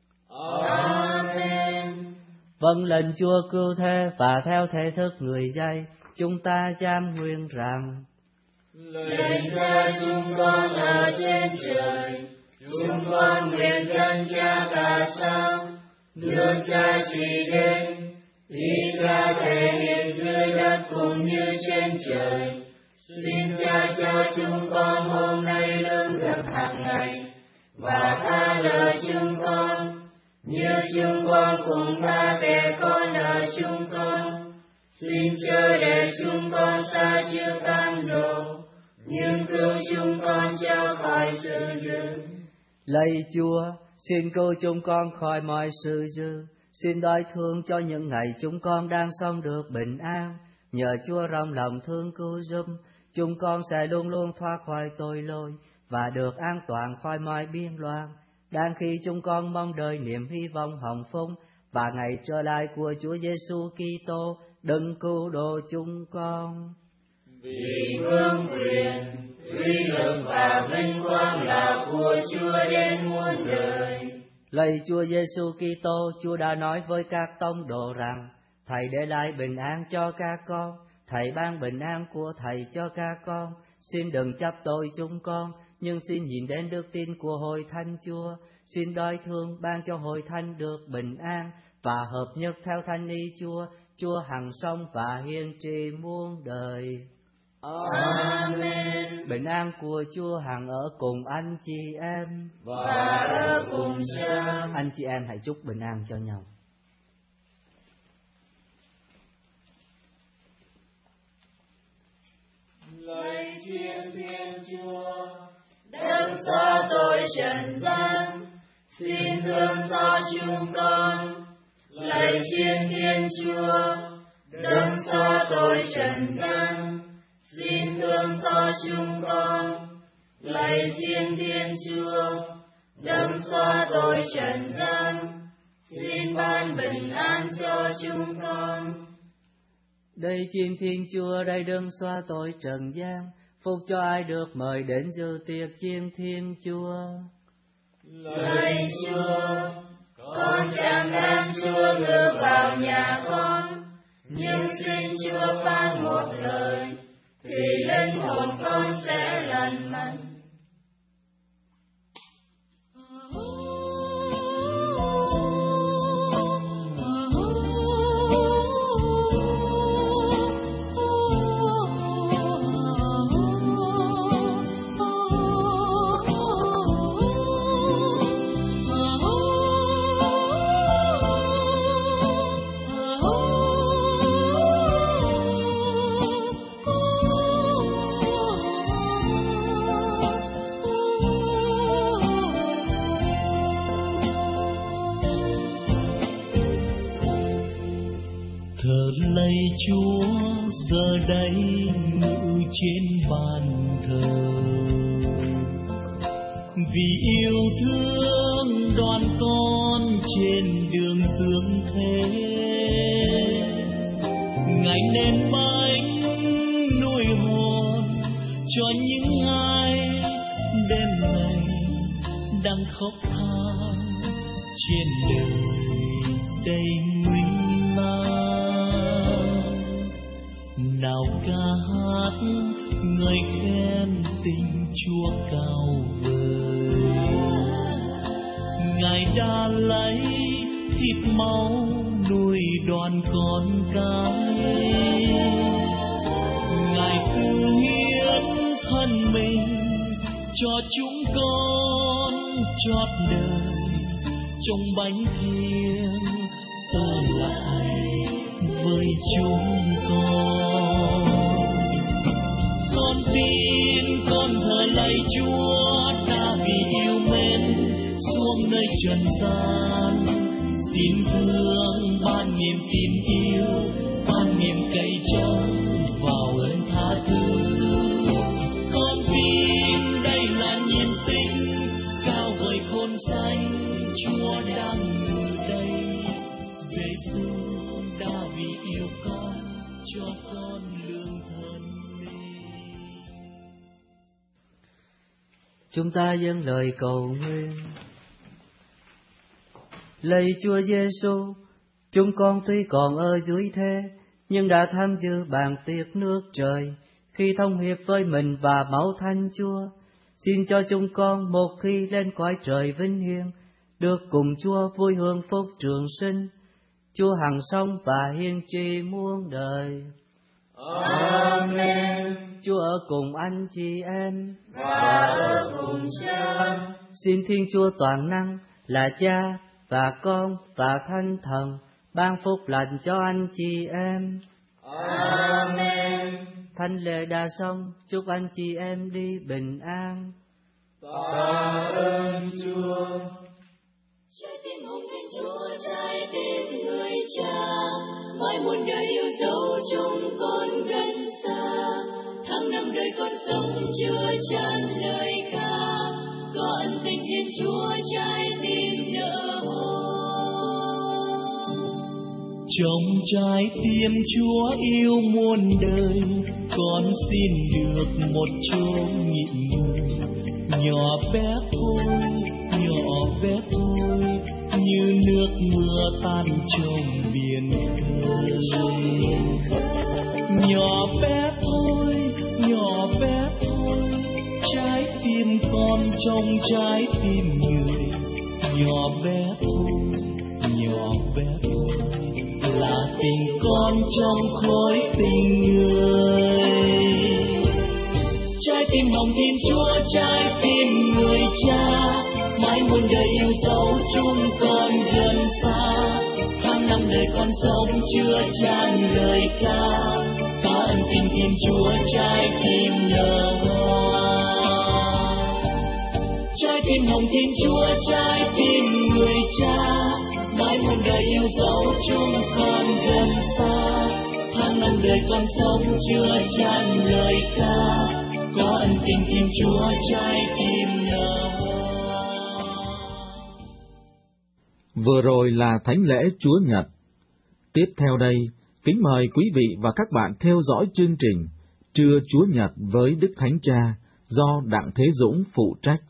Amen. Vâng lệnh Chúa cứu thế và theo thể thức người dạy, chúng ta dám nguyện rằng: Lạy Cha chúng con ở trên trời, chúng con nguyện dân Cha cả sáng, nước Cha chỉ đến, ý Cha thể hiện dưới đất cũng như trên trời. Xin Cha cho chúng con hôm nay lương thực hàng ngày, và tha lỗi chúng con, như chúng con cũng tha kẻ con nợ chúng con. Xin chớ để chúng con sa trước cám dỗ, nhưng cứu chúng con cho khỏi sự dữ. Lạy Chúa, xin cứu chúng con khỏi mọi sự dữ. Xin đói thương cho những ngày chúng con đang sống được bình an. Nhờ Chúa rộng lòng thương cứu giúp, chúng con sẽ luôn luôn thoát khỏi tội lỗi và được an toàn khỏi mọi biên loạn. Đang khi chúng con mong đợi niềm hy vọng hồng phúc và ngày trở lại của Chúa Giêsu Kitô, đừng cứu độ chúng con. Vì vương quyền, uy lực và vinh quang là của Chúa đến muôn đời. Lạy Chúa Giêsu Kitô, Chúa đã nói với các tông đồ rằng: Thầy để lại bình an cho các con, Thầy ban bình an của Thầy cho các con. Xin đừng chấp tội chúng con, nhưng xin nhìn đến đức tin của Hội Thánh Chúa. Xin đói thương ban cho Hội Thánh được bình an và hợp nhất theo Thánh ý Chúa, Chúa hằng sống và hiên trị muôn đời. Amen. Bình an của Chúa hằng ở cùng anh chị em và ở cùng Cha. Anh chị em hãy chúc bình an cho nhau. Lạy Thiên Thiên Chúa, Đấng xóa tội trần gian, xin thương xót chúng con. Lạy Thiên Thiên Chúa, Đấng xóa tội trần gian, xin thương xót chúng con. Lạy Thiên Thiên Chúa, Đấng xóa tội trần gian, xin ban bình an cho chúng con. Đây Thiên Thiên Chúa, đây Đấng xóa tội trần gian, phúc cho ai được mời đến dự tiệc chiên Thiên Chúa. Lạy Chúa, con chẳng đáng Chúa ngự vào nhà con, nhưng xin Chúa phán một lời, thì linh hồn con sẽ lành mạnh. Lạy Chúa, giờ đây ngự trên bàn thờ, vì yêu thương đoàn con trên đường dương thế. Ngài nên bánh nuôi hồn cho những ai đêm này đang khóc than trên đời đầy nguy nan. Nào ca hát ngợi khen tình Chúa cao vời, Ngài đã lấy thịt máu nuôi đoàn con cái. Ngài tự hiến thân mình cho chúng con chót đời trong bánh thiêng. Ôi lại với chúng con. Con tin, con thờ lạy Chúa đã vì yêu mến xuống nơi trần gian, xin thương ban niềm tin yêu, ban niềm cậy trông vào ơn tha thứ. Con tin đây là nhiên tình cao vời khôn sánh, Chúa đang ngự đây. Giêsu đã vì yêu con cho con lương thân mình. Chúng ta dâng lời cầu nguyện. Lạy Chúa Giêsu, chúng con tuy còn ở dưới thế, nhưng đã tham dự bàn tiệc nước trời khi thông hiệp với mình và máu Thánh Chúa. Xin cho chúng con một khi lên cõi trời vinh hiển, được cùng Chúa vui hưởng phúc trường sinh. Chúa hằng sống và hiên tri muôn đời. Amen. Chúa ở cùng anh chị em và ở cùng Cha. Xin Thiên Chúa toàn năng là Cha và Con và Thánh Thần ban phúc lành cho anh chị em. Amen. Thánh lễ đã xong, chúc anh chị em đi bình an. Tạ ơn Chúa. Trái tim hồng Thiên Chúa, trái tim người Cha, mãi muôn đời yêu dấu chúng con gần xa. Tháng năm đời con sống chưa chan lời ca, có ân tình Thiên Chúa trái tim nở hoa. Trong trái tim Chúa yêu muôn đời, con xin được một chỗ nghỉ ngơi. Nhỏ bé thôi, nhỏ bé thôi, như nước mưa tan trong biển khơi. Nhỏ bé thôi, nhỏ bé thôi, trái tim con trong trái tim người. Nhỏ bé thôi, nhỏ bé thôi, là tình con trong khối tình người. Trái tim hồng Thiên Chúa, trái tim người Cha, mãi muôn đời yêu dấu chúng con gần xa. Tháng năm đời con sống chưa chan lời ca, có ân tình Thiên Chúa trái tim nở hoa. Trái tim hồng Thiên Chúa, trái tim người Cha, mãi muôn đời yêu dấu chúng con gần xa. Tháng năm đời con sống chưa chan lời ca, có ân tình Thiên Chúa trái tim nở hoa. Vừa rồi là thánh lễ Chúa Nhật. Tiếp theo đây, kính mời quý vị và các bạn theo dõi chương trình Trưa Chúa Nhật với Đức Thánh Cha do Đặng Thế Dũng phụ trách.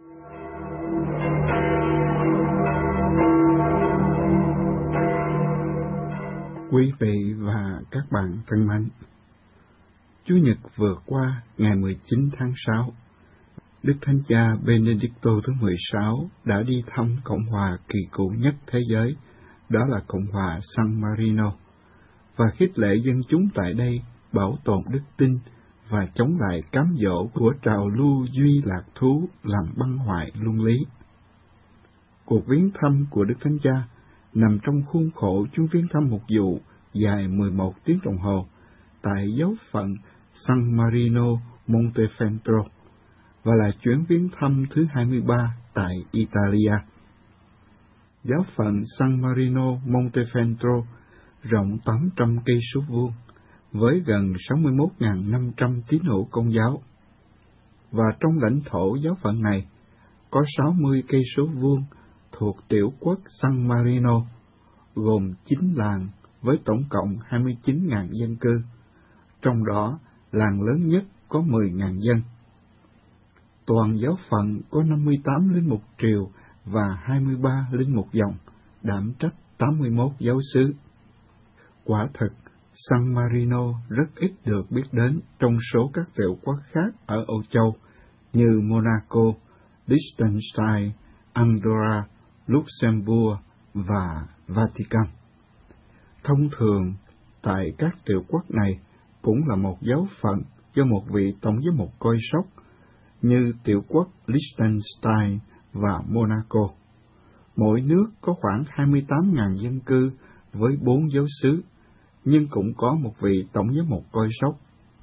Quý vị và các bạn thân mến, Chủ nhật vừa qua, ngày mười chín tháng sáu, Đức Thánh Cha Benedicto thứ mười sáu đã đi thăm Cộng hòa kỳ cựu nhất thế giới, đó là Cộng hòa San Marino, và khích lệ dân chúng tại đây bảo tồn đức tin và chống lại cám dỗ của trào lưu duy lạc thú làm băng hoại luân lý. Cuộc viếng thăm của Đức Thánh Cha nằm trong khuôn khổ chuyến viếng thăm mục vụ dài mười một tiếng đồng hồ tại giáo phận San Marino Montefeltro, và là chuyến viếng thăm thứ hai mươi ba tại Italia. Giáo phận San Marino Montefeltro rộng tám trăm cây số vuông với gần sáu mươi mốt nghìn năm trăm tín hữu Công giáo, và trong lãnh thổ giáo phận này có sáu mươi cây số vuông thuộc tiểu quốc San Marino, gồm chín làng với tổng cộng hai mươi chín nghìn dân cư, trong đó làng lớn nhất có mười nghìn dân. Toàn giáo phận có năm mươi tám linh mục triều và hai mươi ba linh mục dòng, đảm trách tám mươi mốt giáo xứ. Quả thực, San Marino rất ít được biết đến trong số các tiểu quốc khác ở Âu Châu như Monaco, Liechtenstein, Andorra, Luxembourg và Vatican. Thông thường, tại các tiểu quốc này cũng là một giáo phận do một vị tổng giám mục coi sóc, như tiểu quốc Liechtenstein và Monaco. Mỗi nước có khoảng hai mươi tám nghìn dân cư với bốn giáo xứ, nhưng cũng có một vị tổng giám mục coi sóc.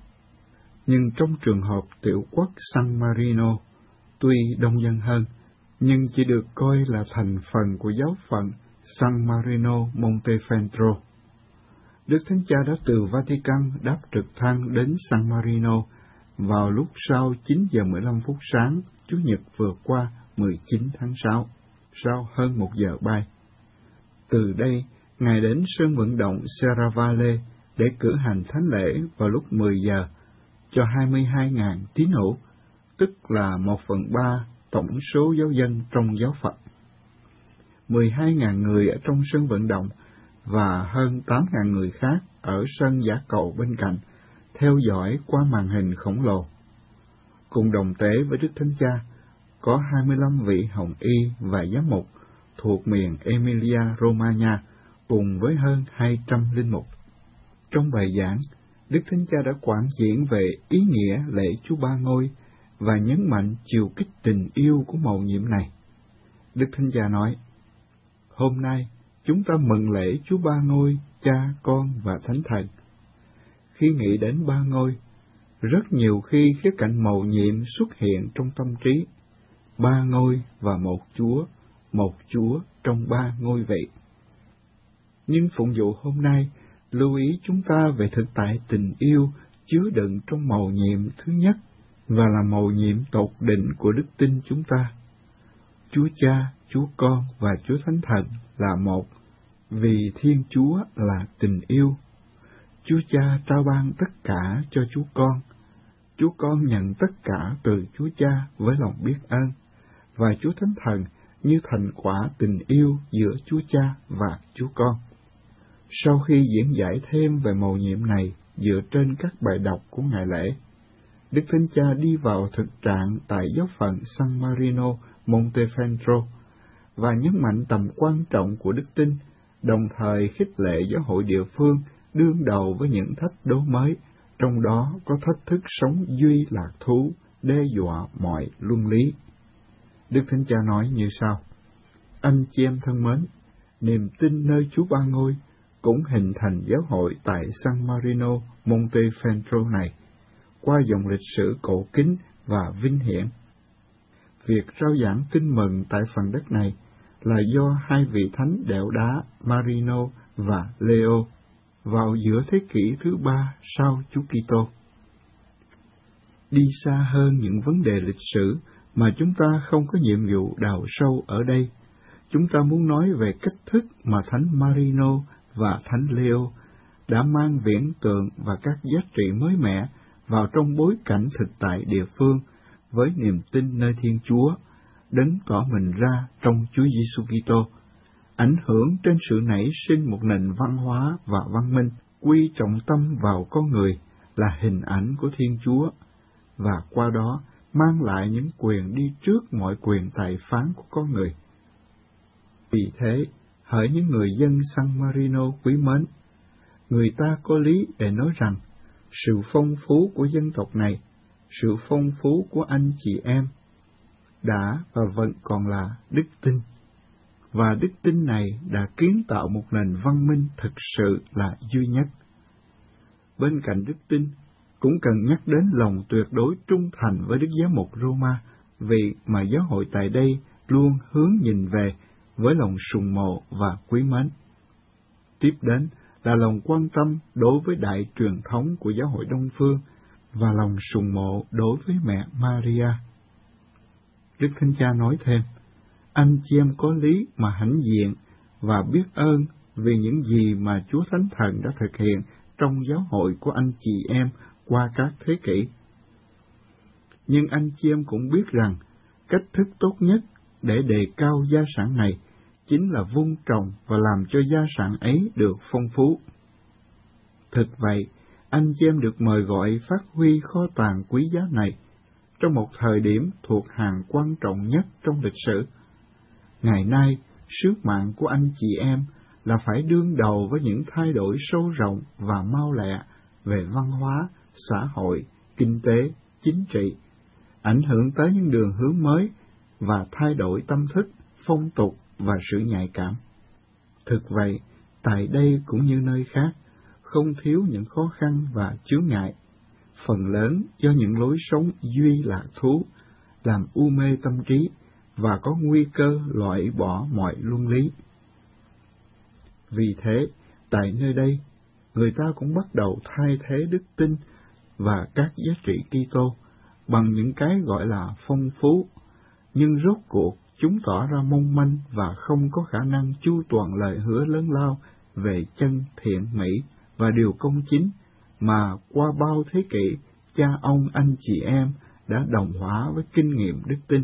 Nhưng trong trường hợp tiểu quốc San Marino, tuy đông dân hơn, nhưng chỉ được coi là thành phần của giáo phận San Marino Montefeltro. Đức Thánh Cha đã từ Vatican đáp trực thăng đến San Marino vào lúc sau chín giờ mười lăm phút sáng, Chủ nhật vừa qua mười chín tháng sáu, sau hơn một giờ bay. Từ đây, Ngài đến sân vận động Serravalle để cử hành thánh lễ vào lúc mười giờ cho hai mươi hai nghìn tín hữu, tức là một phần ba tổng số giáo dân trong giáo phận. mười hai nghìn người ở trong sân vận động và hơn tám nghìn người khác ở sân giả cầu bên cạnh, theo dõi qua màn hình khổng lồ. Cùng đồng tế với Đức Thánh Cha, có hai mươi lăm vị hồng y và giám mục thuộc miền Emilia-Romagna, cùng với hơn hai trăm linh mục. Trong bài giảng, Đức Thánh Cha đã quảng diễn về ý nghĩa lễ Chúa Ba Ngôi và nhấn mạnh chiều kích tình yêu của mầu nhiệm này. Đức Thánh Cha nói, hôm nay chúng ta mừng lễ Chúa Ba Ngôi, Cha, Con và Thánh Thần. Khi nghĩ đến Ba Ngôi, rất nhiều khi khía cạnh mầu nhiệm xuất hiện trong tâm trí. Ba ngôi và một Chúa, một Chúa trong ba ngôi vị. Nhưng phụng vụ hôm nay lưu ý chúng ta về thực tại tình yêu chứa đựng trong mầu nhiệm thứ nhất, và là mầu nhiệm tột định của đức tin chúng ta. Chúa Cha, Chúa Con và Chúa Thánh Thần là một, vì Thiên Chúa là tình yêu. Chúa Cha trao ban tất cả cho Chúa Con. Chúa Con nhận tất cả từ Chúa Cha với lòng biết ơn, và Chúa Thánh Thần như thành quả tình yêu giữa Chúa Cha và Chúa Con. Sau khi diễn giải thêm về mầu nhiệm này dựa trên các bài đọc của ngày lễ, Đức Thánh Cha đi vào thực trạng tại giáo phận San Marino Montefeltro và nhấn mạnh tầm quan trọng của đức tin, đồng thời khích lệ giáo hội địa phương đương đầu với những thách đố mới, trong đó có thách thức sống duy lạc thú, đe dọa mọi luân lý. Đức Thánh Cha nói như sau: Anh chị em thân mến, niềm tin nơi Chúa Ba Ngôi cũng hình thành giáo hội tại San Marino Montefeltro này qua dòng lịch sử cổ kính và vinh hiển. Việc rao giảng tin mừng tại phần đất này là do hai vị thánh đẽo đá Marino và Leo vào giữa thế kỷ thứ ba sau Chúa Kitô. Đi xa hơn những vấn đề lịch sử mà chúng ta không có nhiệm vụ đào sâu ở đây, chúng ta muốn nói về cách thức mà Thánh Marino và Thánh Leo đã mang viễn tượng và các giá trị mới mẻ vào trong bối cảnh thực tại địa phương với niềm tin nơi Thiên Chúa, đấng tỏ mình ra trong Chúa Giêsu Kitô, ảnh hưởng trên sự nảy sinh một nền văn hóa và văn minh quy trọng tâm vào con người là hình ảnh của Thiên Chúa, và qua đó mang lại những quyền đi trước mọi quyền tài phán của con người. Vì thế, hỡi những người dân San Marino quý mến, người ta có lý để nói rằng sự phong phú của dân tộc này, sự phong phú của anh chị em, đã và vẫn còn là đức tin. Và đức tin này đã kiến tạo một nền văn minh thực sự là duy nhất. Bên cạnh đức tin, cũng cần nhắc đến lòng tuyệt đối trung thành với Đức Giám mục Roma, vì mà giáo hội tại đây luôn hướng nhìn về với lòng sùng mộ và quý mến. Tiếp đến là lòng quan tâm đối với đại truyền thống của giáo hội Đông Phương và lòng sùng mộ đối với mẹ Maria. Đức Thánh Cha nói thêm, anh chị em có lý mà hãnh diện và biết ơn vì những gì mà Chúa Thánh Thần đã thực hiện trong giáo hội của anh chị em qua các thế kỷ. Nhưng anh chị em cũng biết rằng, cách thức tốt nhất để đề cao gia sản này chính là vun trồng và làm cho gia sản ấy được phong phú. Thực vậy, anh chị em được mời gọi phát huy kho tàng quý giá này trong một thời điểm thuộc hàng quan trọng nhất trong lịch sử. Ngày nay, sứ mạng của anh chị em là phải đương đầu với những thay đổi sâu rộng và mau lẹ về văn hóa, xã hội, kinh tế, chính trị, ảnh hưởng tới những đường hướng mới và thay đổi tâm thức, phong tục và sự nhạy cảm. Thực vậy, tại đây cũng như nơi khác, không thiếu những khó khăn và chướng ngại, phần lớn do những lối sống duy lạc thú, làm u mê tâm trí và có nguy cơ loại bỏ mọi luân lý. Vì thế, tại nơi đây, người ta cũng bắt đầu thay thế đức tin và các giá trị Kitô bằng những cái gọi là phong phú, nhưng rốt cuộc chúng tỏ ra mong manh và không có khả năng chu toàn lời hứa lớn lao về chân thiện mỹ và điều công chính mà qua bao thế kỷ cha ông anh chị em đã đồng hóa với kinh nghiệm đức tin.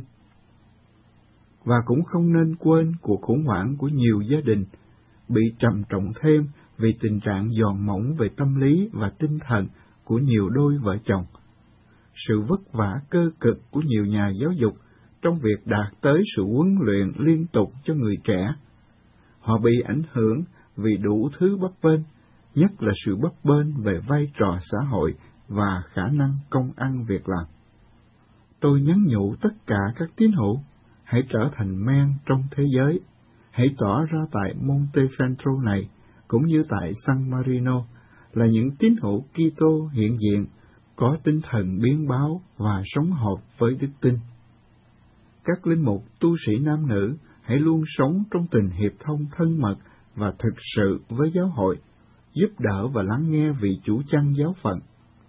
Và cũng không nên quên cuộc khủng hoảng của nhiều gia đình bị trầm trọng thêm vì tình trạng giòn mỏng về tâm lý và tinh thần của nhiều đôi vợ chồng. Sự vất vả cơ cực của nhiều nhà giáo dục trong việc đạt tới sự huấn luyện liên tục cho người trẻ. Họ bị ảnh hưởng vì đủ thứ bấp bênh, nhất là sự bấp bênh về vai trò xã hội và khả năng công ăn việc làm. Tôi nhắn nhủ tất cả các tín hữu, hãy trở thành men trong thế giới, hãy tỏ ra tại Montefeltro này, cũng như tại San Marino, là những tín hữu Kitô hiện diện, có tinh thần biến báo và sống hợp với đức tin. Các linh mục tu sĩ nam nữ hãy luôn sống trong tình hiệp thông thân mật và thực sự với giáo hội, giúp đỡ và lắng nghe vị chủ chăn giáo phận.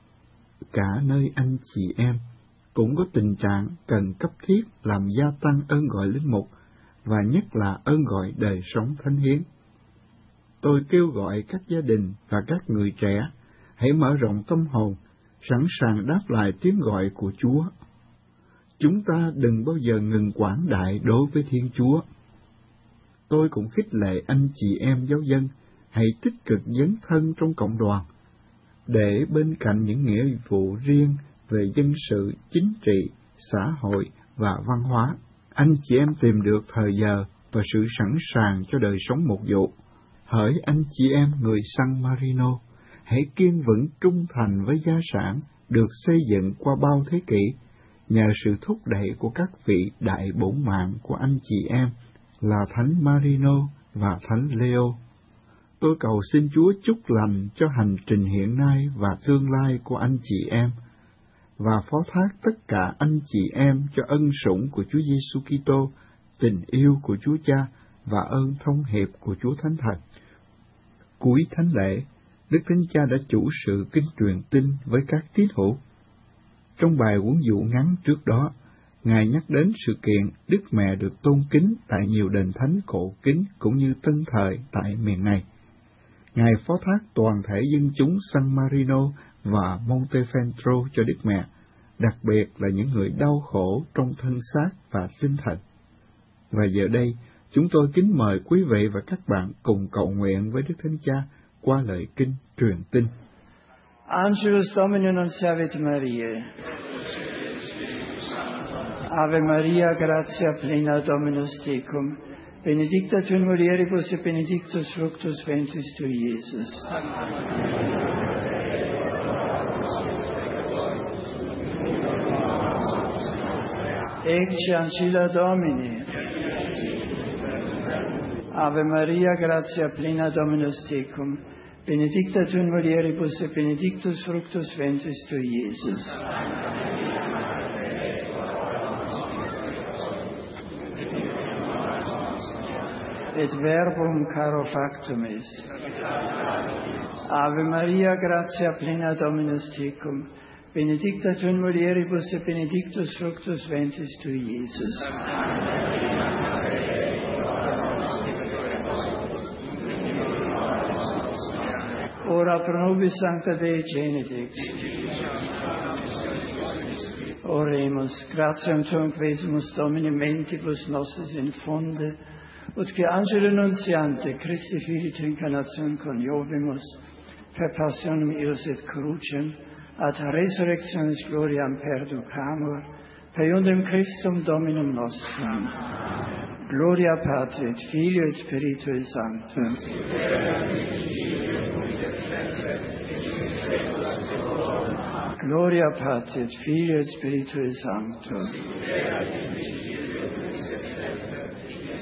Cả nơi anh chị em cũng có tình trạng cần cấp thiết làm gia tăng ơn gọi linh mục, và nhất là ơn gọi đời sống thánh hiến. Tôi kêu gọi các gia đình và các người trẻ hãy mở rộng tâm hồn, sẵn sàng đáp lại tiếng gọi của Chúa. Chúng ta đừng bao giờ ngừng quảng đại đối với Thiên Chúa. Tôi cũng khích lệ anh chị em giáo dân hãy tích cực dấn thân trong cộng đoàn, để bên cạnh những nghĩa vụ riêng về dân sự, chính trị, xã hội và văn hóa, anh chị em tìm được thời giờ và sự sẵn sàng cho đời sống mục vụ. Hỡi anh chị em người San Marino, hãy kiên vững trung thành với gia sản được xây dựng qua bao thế kỷ, nhờ sự thúc đẩy của các vị đại bổn mạng của anh chị em là Thánh Marino và Thánh Leo. Tôi cầu xin Chúa chúc lành cho hành trình hiện nay và tương lai của anh chị em, và phó thác tất cả anh chị em cho ân sủng của Chúa Giêsu Kitô, tình yêu của Chúa Cha và ơn thông hiệp của Chúa Thánh Thần. Cuối thánh lễ, Đức Thánh Cha đã chủ sự kinh truyền tin với các tín hữu. Trong bài huấn dụ ngắn trước đó, Ngài nhắc đến sự kiện Đức Mẹ được tôn kính tại nhiều đền thánh cổ kính cũng như tân thời tại miền này. Ngài phó thác toàn thể dân chúng San Marino và Montefeltro cho Đức Mẹ, đặc biệt là những người đau khổ trong thân xác và tinh thần. Và giờ đây, chúng tôi kính mời quý vị và các bạn cùng cầu nguyện với Đức Thánh Cha qua lời kinh truyền tin. Angelus Domini non servit Mariae. Ave Maria, gratia plena Dominus tecum, benedicta tu in mulieribus et benedictus fructus ventris tui, Iesus. Ecce ancilla Domini. Ave Maria, gratia plena Dominus tecum, benedicta tu in mulieribus et benedictus fructus ventris tui, Iesus. Et verbum caro factum est. Ave Maria, gratia plena Dominus tecum, benedicta tu in mulieribus et benedictus fructus ventris tui, Iesus. Ora pro nobis sancta Dei Genedix. Oremus, gratiam tuam quesumus Domini mentibus nostris infunde, ut que angelo nuntiante Christi Filii tu incarnatione coniovimus, per passionem eius et crucem, ad resurrectionis gloriam perducamur, per iundem Christum Dominum nostrum. Gloria Patri et Filio et Spiritui Sanctum. Gloria Patri et Filio et Spiritui Sanctum.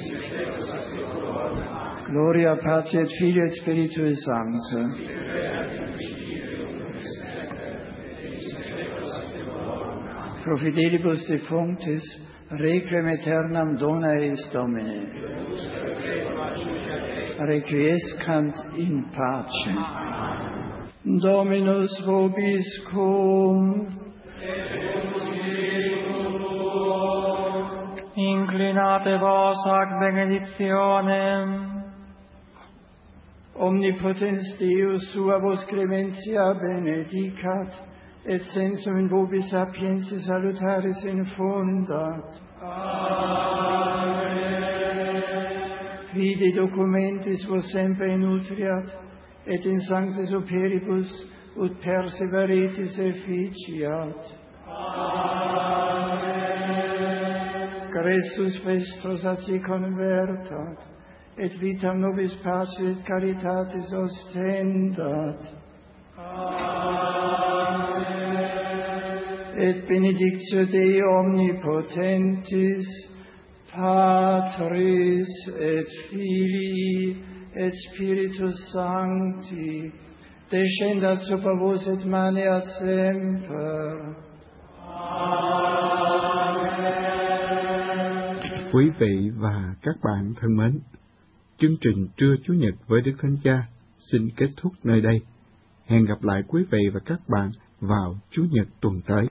Gloria Patri et Filio et Spiritui Sanctum. pro fidelibus defunctis, requiem aeternam dona eis Domini. Requiescant in pace. Dominus vobiscum. Inclinate vos ac benedictionem. Omnipotens Deus sua vos clementia benedicat, et sensum in vobis sapientia salutaris infundat. Amen. Fide documentis vos semper nutriat, et in sanctis operibus ut perseveretis efficiat. Amen. Christus vestros at si convertat, et vitam nobis pacis et caritatis ostendat. Amen. Et benedictio Dei omnipotentis, Patris et Filii et Spiritus Sancti, descendat super vos et maneat semper. Amen. Quý vị và các bạn thân mến, chương trình Trưa Chủ nhật với Đức Thánh Cha xin kết thúc nơi đây. Hẹn gặp lại quý vị và các bạn vào Chủ nhật tuần tới.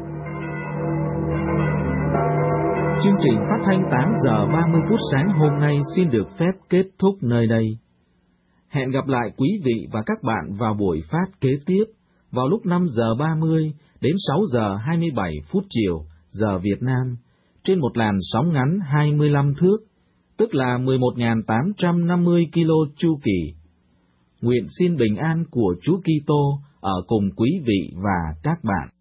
Chương trình phát thanh tám giờ ba mươi phút sáng hôm nay xin được phép kết thúc nơi đây. Hẹn gặp lại quý vị và các bạn vào buổi phát kế tiếp vào lúc năm giờ ba mươi đến sáu giờ hai mươi bảy phút chiều giờ Việt Nam trên một làn sóng ngắn hai mươi lăm thước, tức là mười một nghìn tám trăm năm mươi ki lô chu kỳ. Nguyện xin bình an của Chúa Kitô ở cùng quý vị và các bạn.